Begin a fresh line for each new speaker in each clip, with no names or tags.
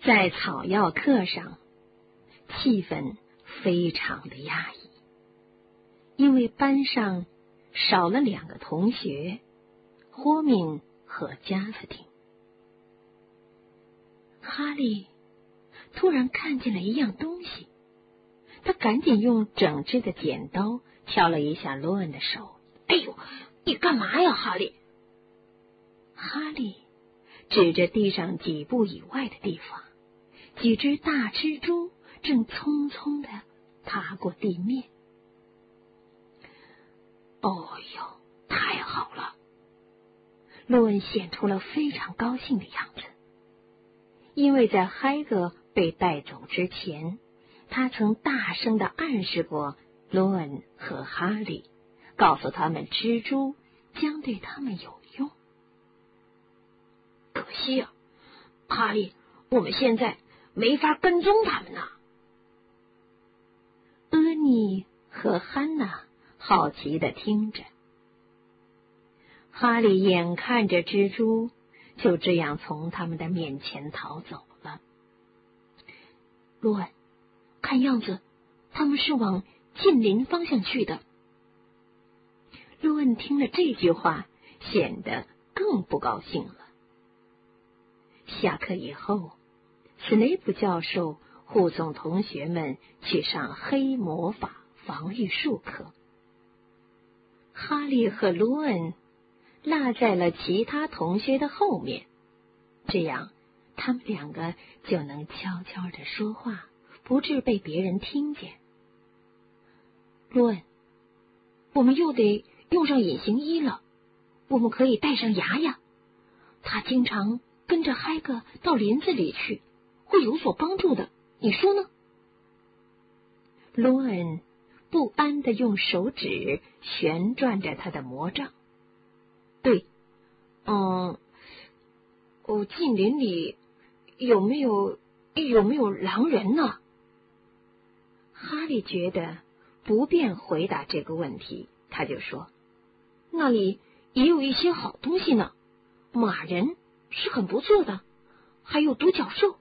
在草药课上，气氛非常的压抑，因为班上少了2个同学，霍敏和加斯汀。哈利突然看见了一样东西，他赶紧用整只的剪刀敲了一下罗恩的手。
哎呦，你干嘛呀，哈利？
哈利指着地上几步以外的地方，几只大蜘蛛正匆匆地爬过地面。
哦呦，太好了！
罗恩显出了非常高兴的样子，因为在海格被带走之前，他曾大声地暗示过罗恩和哈利，告诉他们蜘蛛将对他们有用。
可惜啊，哈利，我们现在没法跟踪他们呢。
阿妮和汉娜好奇地听着。哈利眼看着蜘蛛就这样从他们的面前逃走了。
罗恩，看样子他们是往近邻方向去的。
罗恩听了这句话，显得更不高兴了。下课以后，斯内普教授护送同学们去上黑魔法防御术课。哈利和罗恩落在了其他同学的后面，这样他们2个就能悄悄地说话，不致被别人听见。
罗恩，我们又得用上隐形衣了，我们可以带上牙牙，他经常跟着海格到林子里去，会有所帮助的，你说呢？
罗恩不安地用手指旋转着他的魔杖。
对，近邻里有没有狼人呢？
哈利觉得不便回答这个问题，他就说：
那里也有一些好东西呢，马人是很不错的，还有独角兽。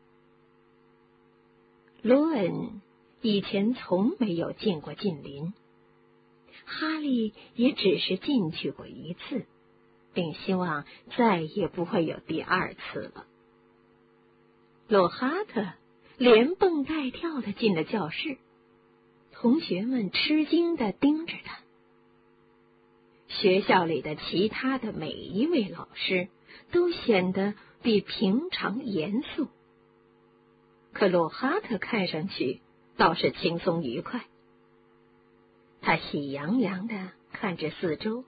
罗恩以前从没有见过近邻，哈利也只是进去过1次，并希望再也不会有第2次了。洛哈特连蹦带跳地进了教室，同学们吃惊地盯着他。学校里的其他的每一位老师都显得比平常严肃，可洛哈特看上去倒是轻松愉快。他喜洋洋地看着四周。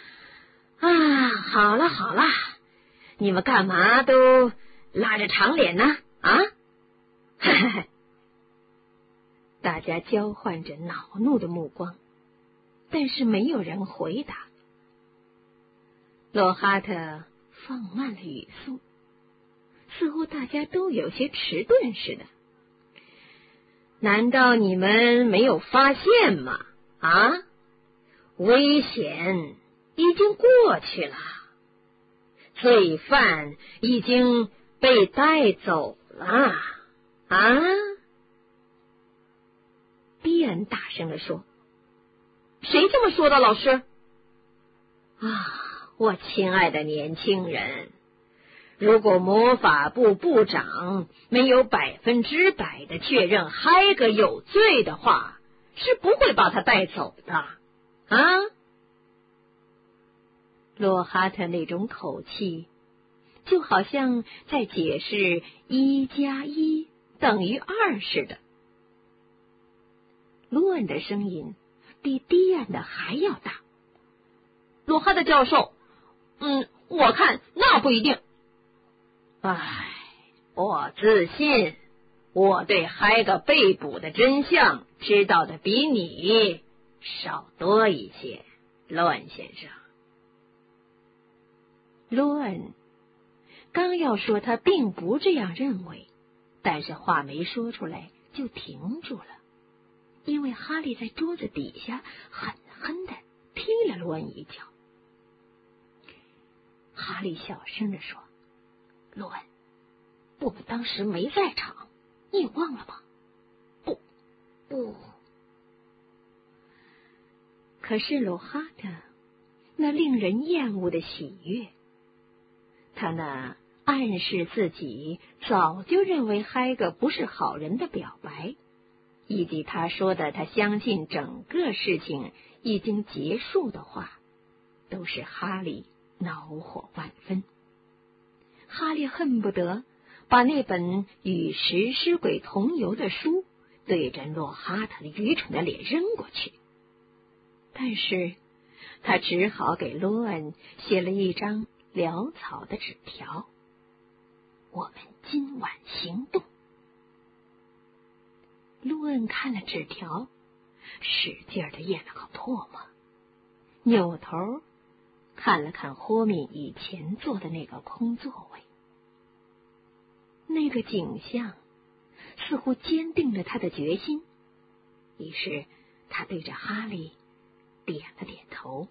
好了好了，你们干嘛都拉着长脸呢？啊？
大家交换着恼怒的目光，但是没有人回答。洛哈特放慢了语速，似乎大家都有些迟钝似的。
难道你们没有发现吗？啊？危险已经过去了，罪犯已经被带走了。啊！
比恩大声地说：
谁这么说的，老师？
我亲爱的年轻人，如果魔法部部长没有100%的确认海格有罪的话，是不会把他带走的。啊！洛哈特那种口气，就好像在解释1+1等于2似的。罗恩的声音比迪安的还要大。
洛哈特教授，我看那不一定。我自信，我对海格被捕的真相知道的比你少多一些，罗恩先生。
罗恩刚要说他并不这样认为，但是话没说出来就停住了，因为哈利在桌子底下狠狠地踢了罗恩一脚。哈利小声地说：罗恩， 我们当时没在场，你忘了吗？不。可是罗哈特那令人厌恶的喜悦，他那暗示自己早就认为嗨格不是好人的表白，以及他说的他相信整个事情已经结束的话，都使哈利恼火万分。哈利恨不得把那本与食尸鬼同游的书对着洛哈特的愚蠢的脸扔过去，但是他只好给罗恩写了一张潦草的纸条：我们今晚行动。罗恩看了纸条，使劲的咽了口唾沫，扭头看了看霍敏以前坐的那个空座位，那个景象似乎坚定了他的决心，于是他对着哈利点了点头。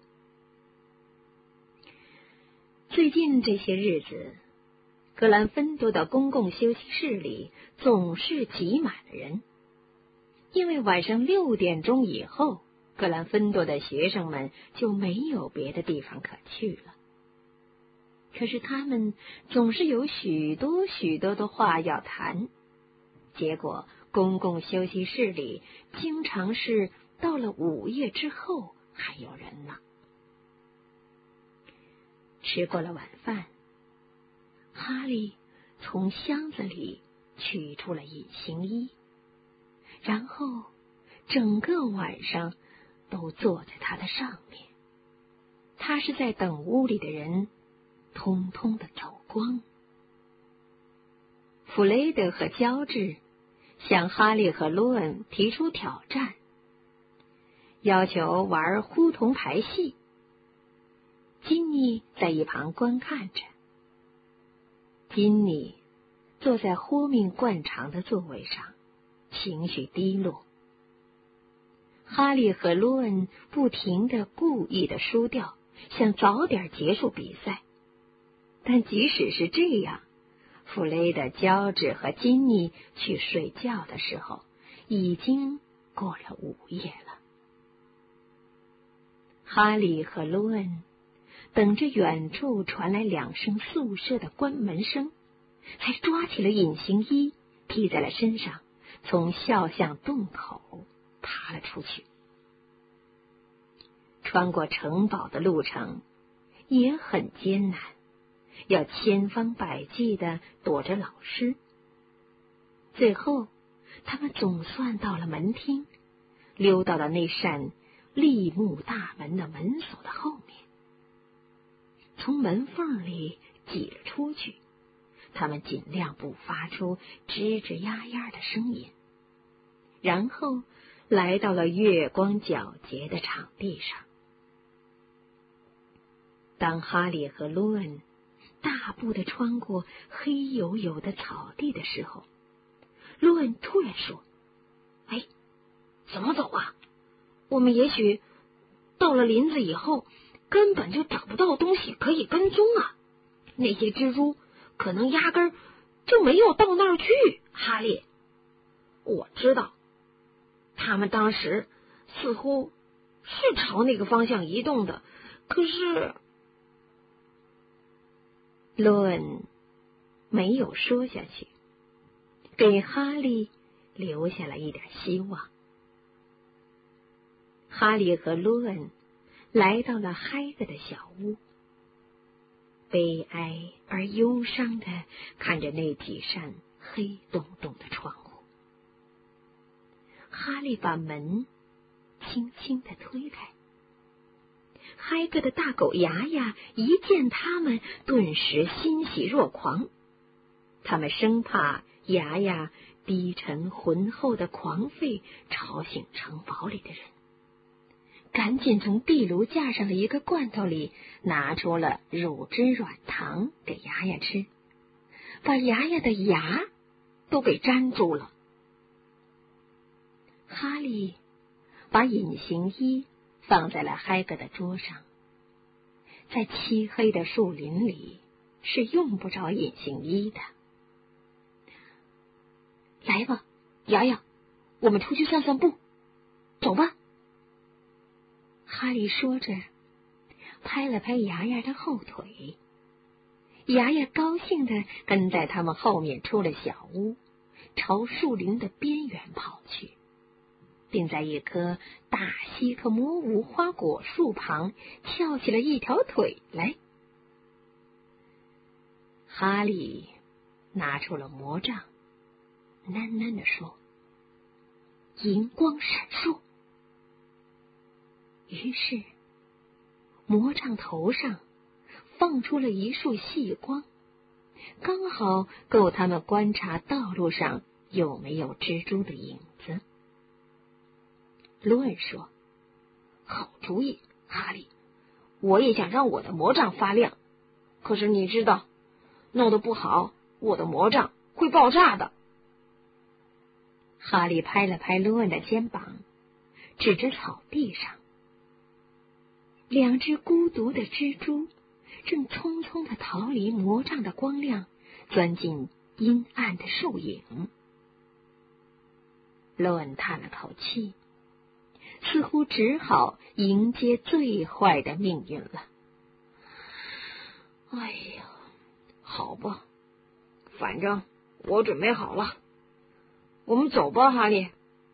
最近这些日子，格兰芬多的公共休息室里总是挤满了人，因为晚上6点钟以后，格兰芬多的学生们就没有别的地方可去了。可是他们总是有许多许多的话要谈，结果公共休息室里经常是到了午夜之后还有人呢。吃过了晚饭，哈利从箱子里取出了隐形衣，然后整个晚上都坐在它的上面。他是在等屋里的人通通的走光。弗雷德和乔治向哈利和罗恩提出挑战，要求玩呼童牌戏。金妮在一旁观看着。金妮坐在霍敏惯常的座位上，情绪低落。哈利和罗恩不停地故意的输掉，想早点结束比赛。但即使是这样，弗雷德、乔治和金妮去睡觉的时候，已经过了午夜了。哈利和罗恩等着远处传来2声宿舍的关门声，才抓起了隐形衣，披在了身上，从校巷洞口爬了出去。穿过城堡的路程也很艰难，要千方百计地躲着老师。最后他们总算到了门厅，溜到了那扇立木大门的门锁的后面，从门缝里挤了出去。他们尽量不发出吱吱呀呀的声音，然后来到了月光皎洁的场地上。当哈利和罗恩大步地穿过黑黝黝的草地的时候，罗恩突然说：“哎，怎么走啊？我们也许到了林子以后，根本就找不到东西可以跟踪啊！那些蜘蛛可能压根儿就没有到那儿去。哈利，我知道，他们当时似乎是朝那个方向移动的，可是……”罗恩没有说下去，给哈利留下了一点希望。哈利和罗恩来到了嗨格的小屋，悲哀而忧伤地看着那几扇黑洞洞的窗户。哈利把门轻轻地推开。嗨格的大狗牙牙一见他们，顿时欣喜若狂。他们生怕牙牙低沉浑厚的狂吠吵醒城堡里的人，赶紧从壁炉架上的一个罐头里拿出了乳汁软糖给牙牙吃，把牙牙的牙都给粘住了。哈利把隐形衣放在了嗨格的桌上。在漆黑的树林里是用不着隐形衣的。 来吧，牙牙，我们出去散散步，走吧。哈利说着，拍了拍牙牙的后腿。牙牙高兴地跟在他们后面出了小屋，朝树林的边缘跑去，并在一棵大西科摩无花果树旁翘起了一条腿来。哈利拿出了魔杖，喃喃地说：“银光闪烁。”于是魔杖头上放出了一束细光，刚好够他们观察道路上有没有蜘蛛的影子。罗恩说：“好主意，哈利，我也想让我的魔杖发亮，可是你知道，弄得不好，我的魔杖会爆炸的。”哈利拍了拍罗恩的肩膀，指着草地上，两只孤独的蜘蛛正匆匆地逃离魔杖的光亮，钻进阴暗的树影。罗恩叹了口气，似乎只好迎接最坏的命运了。哎呀，好吧，反正我准备好了，我们走吧，哈利。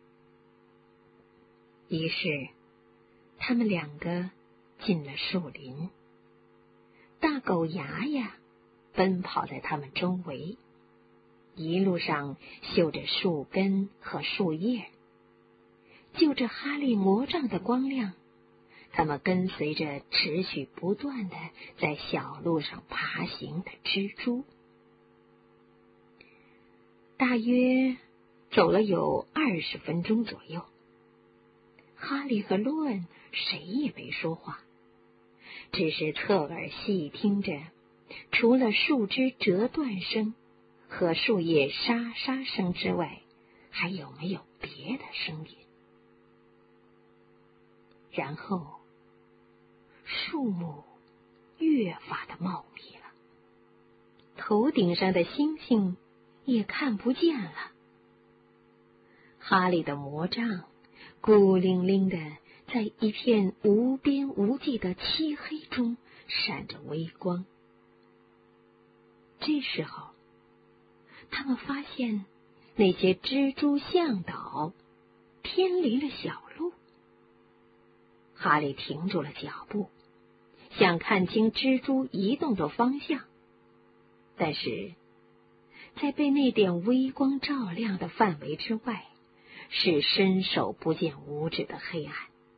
于是他们两个进了树林，大狗牙牙奔跑在他们周围，一路上嗅着树根和树叶。就着哈利魔杖的光亮，他们跟随着持续不断的在小路上爬行的蜘蛛。大约走了有20分钟左右，哈利和罗恩谁也没说话，只是侧耳细听着，除了树枝折断声和树叶沙沙声之外，还有没有别的声音。然后树木越发的茂密了，头顶上的星星也看不见了。哈利的魔杖孤零零的在一片无边无际的漆黑中闪着微光。这时候，他们发现那些蜘蛛向导偏离了小路。哈利停住了脚步，想看清蜘蛛移动的方向，但是在被那点微光照亮的范围之外，是伸手不见五指的黑暗。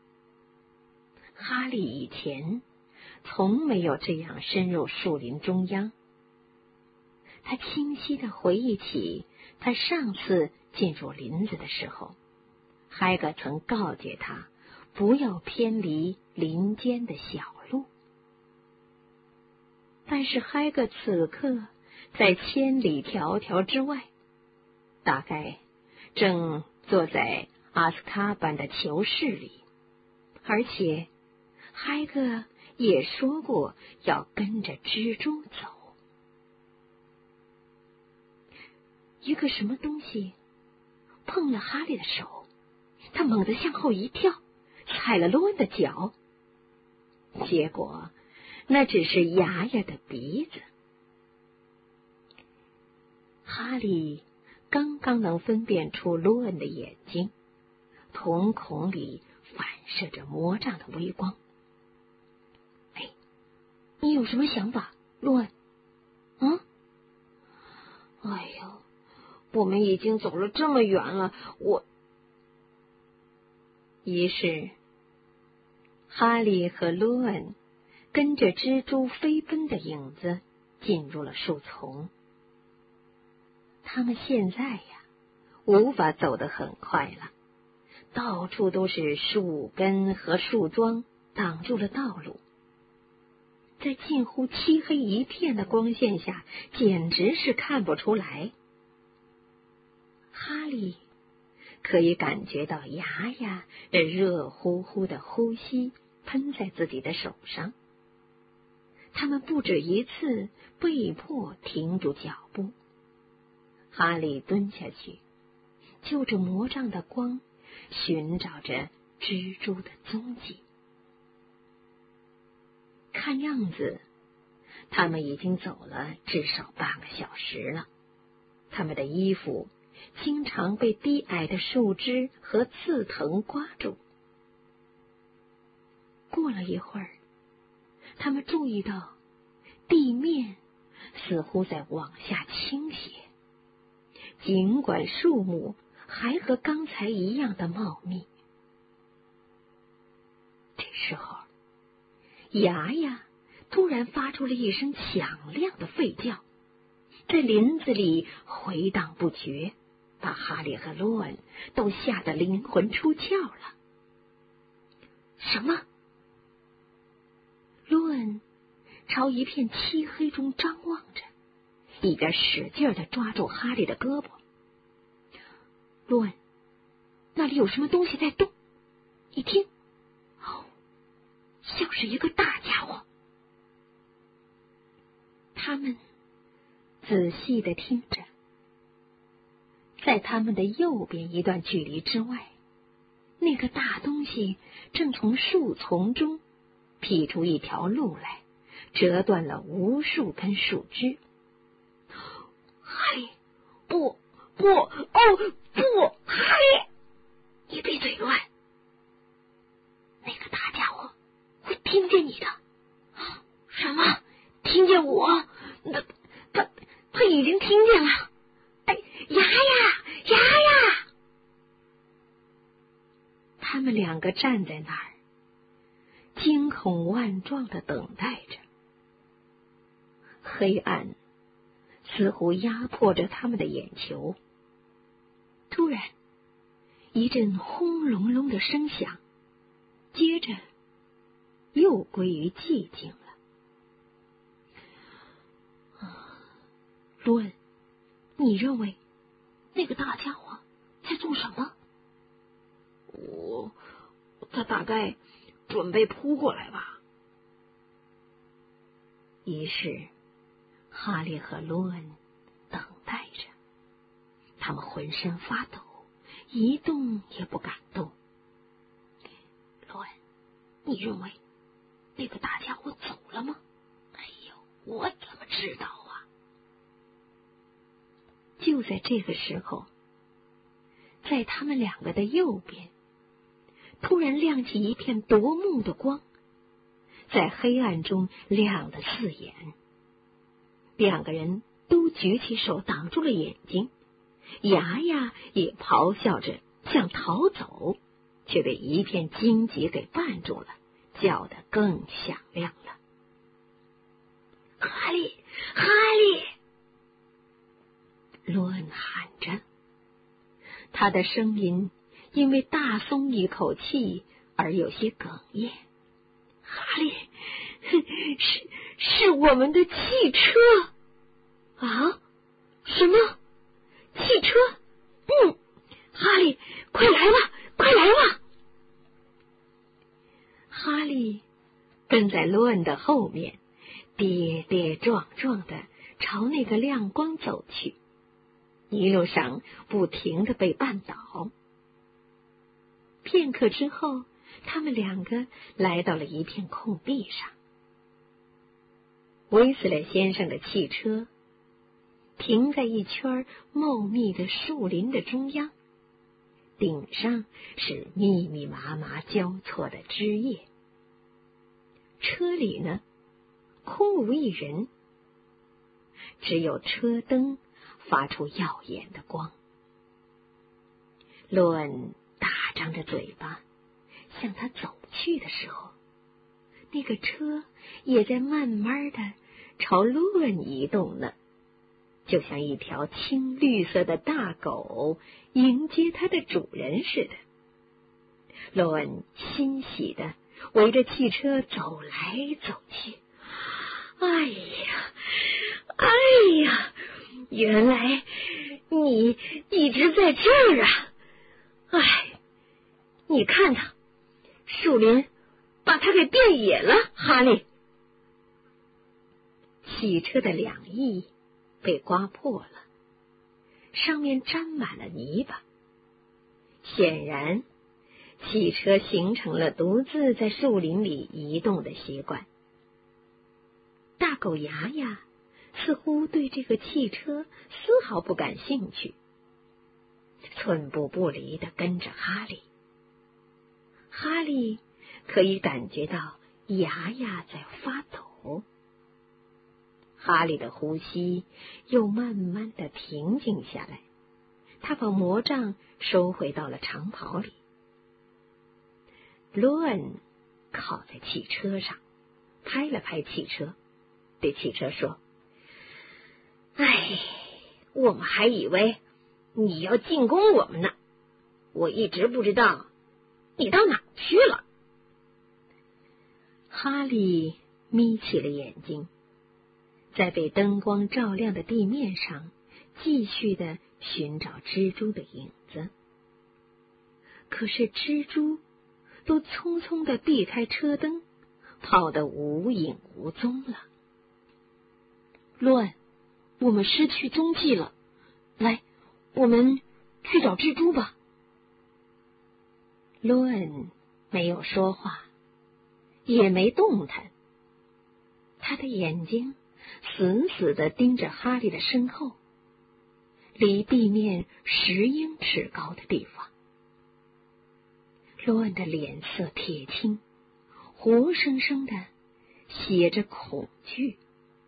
哈利以前从没有这样深入树林中央。他清晰地回忆起他上次进入林子的时候，海格曾告诫他不要偏离林间的小路。但是海格此刻在千里迢迢之外，大概正坐在阿斯卡班的囚室里，而且海格也说过要跟着蜘蛛走。一个什么东西碰了哈利的手，他猛地向后一跳，踩了罗恩的脚，结果那只是牙牙的鼻子。哈利刚刚能分辨出罗恩的眼睛，瞳孔里反射着魔杖的微光。哎，你有什么想法，罗恩？哎呦，我们已经走了这么远了，于是哈利和罗恩跟着蜘蛛飞奔的影子进入了树丛。他们现在呀，无法走得很快了，到处都是树根和树桩挡住了道路，在近乎漆黑一片的光线下，简直是看不出来。哈利可以感觉到牙牙的热乎乎的呼吸喷在自己的手上。他们不止一次被迫停住脚步。哈利蹲下去， 就着魔杖的光，寻找着蜘蛛的踪迹。看样子，他们已经走了至少半个小时了。他们的衣服经常被低矮的树枝和刺藤刮住。过了一会儿，他们注意到地面似乎在往下倾斜，尽管树木还和刚才一样的茂密。这时候，牙牙突然发出了一声响亮的吠叫，在林子里回荡不绝，把哈利和罗恩都吓得灵魂出窍了。什么？罗恩朝一片漆黑中张望着，一边使劲地抓住哈利的胳膊。罗恩，那里有什么东西在动？你听，像是一个大家伙。他们仔细地听着，在他们的右边一段距离之外，那个大东西正从树丛中劈出一条路来，折断了无数根树枝。哈利，不，哈利，你闭嘴乱！那个大家伙会听见你的。什么？听见我？他已经听见了。哎，牙呀！他们两个站在那儿，惊恐万状地等待着。黑暗似乎压迫着他们的眼球。突然，一阵轰隆隆的声响，接着又归于寂静了。罗恩，你认为那个大家伙在做什么？他大概准备扑过来吧。于是哈利和罗恩等待着，他们浑身发抖，一动也不敢动。罗恩，你认为那个大家伙走了吗？哎呦，我怎么知道啊？就在这个时候，在他们两个的右边，突然亮起一片夺目的光，在黑暗中亮得刺眼。两个人都举起手挡住了眼睛，牙牙也咆哮着想逃走，却被一片荆棘给绊住了，叫得更响亮了。哈利！罗恩喊着，他的声音因为大松一口气而有些哽咽。哈利，是我们的汽车啊！什么？汽车？哈利，快来吧！哈利跟在罗恩的后面，跌跌撞撞的朝那个亮光走去，一路上不停的被绊倒。片刻之后，他们两个来到了一片空地上。威斯莱先生的汽车停在一圈茂密的树林的中央，顶上是密密麻麻交错的枝叶。车里呢，空无一人，只有车灯发出耀眼的光。罗恩大张着嘴巴向他走去的时候，那个车也在慢慢的朝罗恩移动呢，就像一条青绿色的大狗迎接它的主人似的。罗恩欣喜的围着汽车走来走去。哎呀，原来你一直在这儿啊！你看他，树林把他给变野了，哈利。汽车的两翼被刮破了，上面沾满了泥巴， 显然，汽车形成了独自在树林里移动的习惯。大狗牙牙似乎对这个汽车丝毫不感兴趣，寸步不离地跟着哈利。哈利可以感觉到牙牙在发抖。哈利的呼吸又慢慢地平静下来，他把魔杖收回到了长袍里。罗恩靠在汽车上，拍了拍汽车，对汽车说：“哎，我们还以为你要进攻我们呢，我一直不知道你到哪去了。”哈利眯起了眼睛，在被灯光照亮的地面上继续地寻找蜘蛛的影子。可是蜘蛛都匆匆地避开车灯，跑得无影无踪了。
乱，我们失去踪迹了，来，我们去找蜘蛛吧。
罗恩没有说话，也没动弹，他的眼睛死死地盯着哈利的身后，离地面10英尺高的地方。罗恩的脸色铁青，活生生的写着恐惧。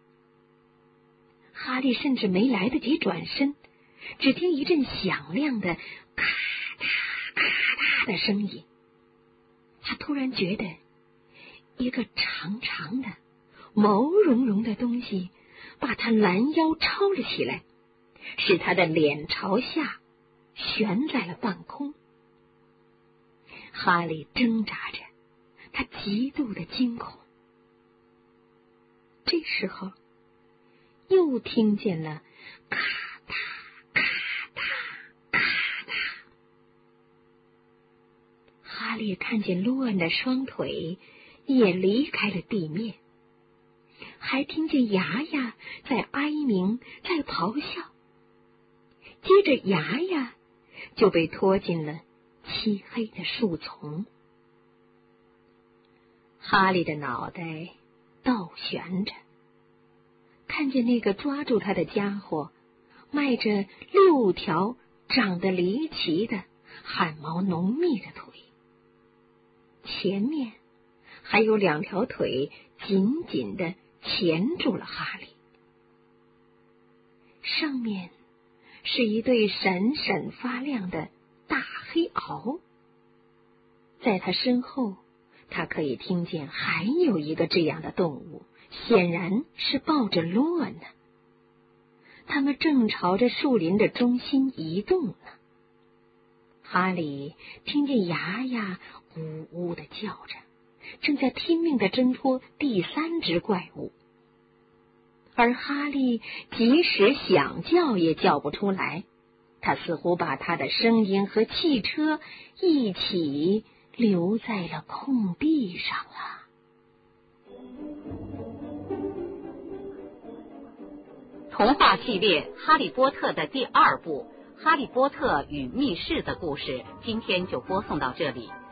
哈利甚至没来得及转身，只听一阵响亮的咔嗒咔嗒的声音。他突然觉得一个长长的毛茸茸的东西把他拦腰抄了起来，使他的脸朝下悬在了半空。哈利挣扎着，他极度的惊恐。这时候又听见了咔嗒咔嗒咔嗒。哈利看见罗恩的双腿也离开了地面，还听见牙牙在哀鸣，在咆哮。接着牙牙就被拖进了漆黑的树丛。哈利的脑袋倒悬着，看见那个抓住他的家伙迈着6条长得离奇的汗毛浓密的腿，前面还有2条腿紧紧地钳住了哈利，上面是一对闪闪发亮的大黑螯。在他身后，他可以听见还有一个这样的动物，显然是抱着罗恩呢。他们正朝着树林的中心移动呢。哈利听见牙牙呜呜地叫着，正在拼命地挣脱第3只怪物。而哈利即使想叫也叫不出来，他似乎把他的声音和汽车一起留在了空地上了。
童话系列《哈利波特》的第2部《哈利波特与密室的故事》今天就播送到这里。